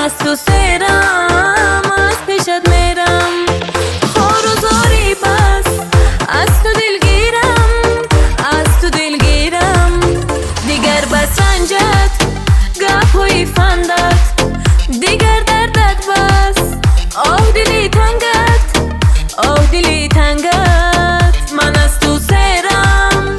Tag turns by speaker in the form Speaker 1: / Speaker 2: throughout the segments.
Speaker 1: از تو سرم، از پیشت میرم. خار و زاری بس از تو دلگیرم، از تو دلگیرم. دیگر بس رنجت گپ‌های فندت، دیگر دردت بس. آه دلی تنگت، آه دلی تنگت. من از تو سرم.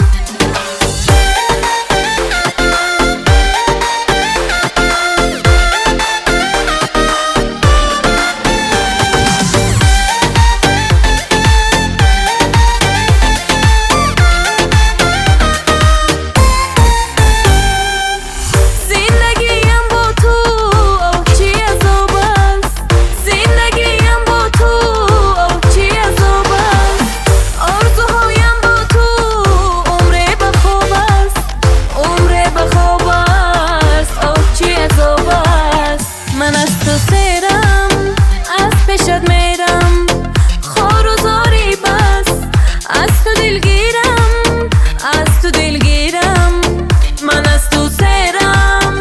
Speaker 1: من از تو سرم، از پیشت میرم. خار و زاری بس از تو دلگیرم، از تو دلگیرم. من از تو سرم.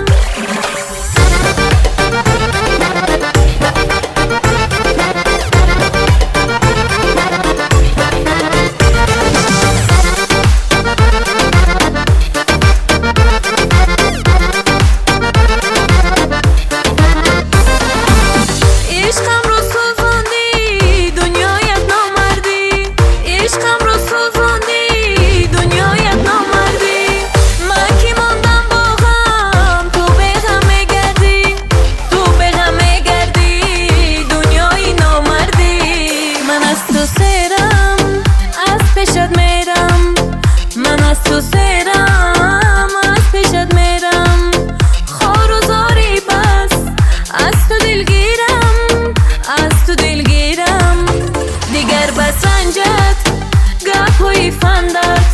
Speaker 1: عشقم رو سوزاندی دنیایت نامردی، عشقم رو سوزاندی دنیایت نامردی. من که ماندم با غم، تو به غم میگردی، تو به غم میگردی. دنیای نامردی. من از تو سرم، از پیشت میرم. من از تو سرم، از پیشت میرم. خار و زاری بس از تو دلگیرم، از تو دلگیرم. دیگر بس رنجت گپ‌های فندت،